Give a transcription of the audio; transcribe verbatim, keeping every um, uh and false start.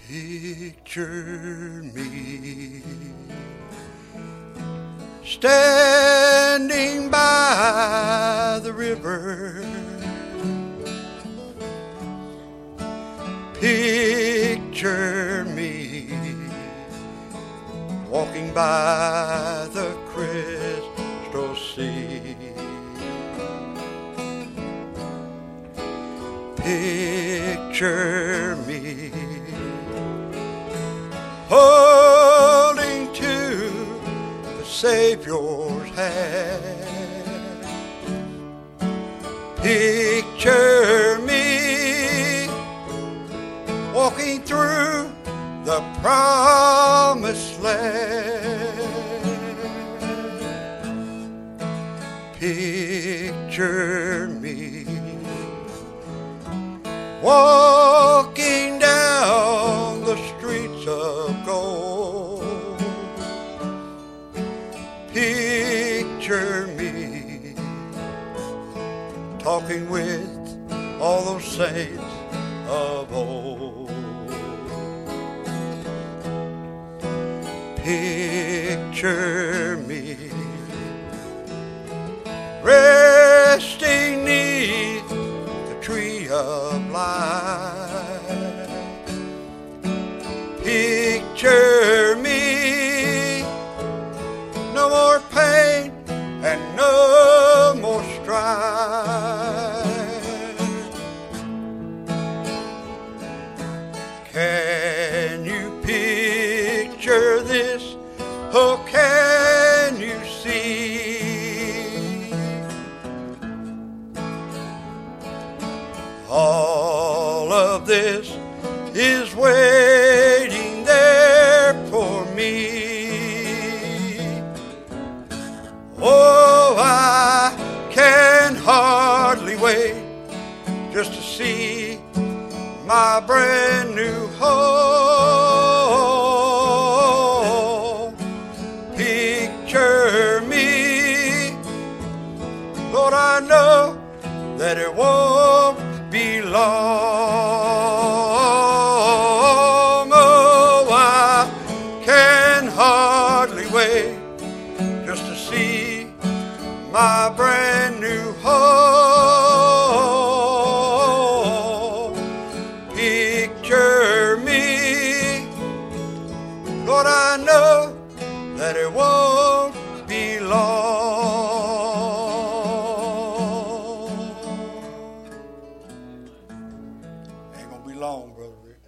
Picture me standing by the river. Picture me walking by the crystal sea. Picture me holding to the Savior's hand. Picture me walking through the promised land. Picture me walking down the streets of gold. Picture me talking with all those saints of old. Picture me resting neath the tree of life. Picture me no more pain and no more strife. Can you picture this? Oh, can you see? All of this is waiting there for me. Oh, I can hardly wait just to see my brand new home. Picture me, Lord, I know that it won't be long. Oh, I can hardly wait just to see my brand new home. Picture me, Lord, I know that it won't be long. Ain't gonna be long, Brother Rick.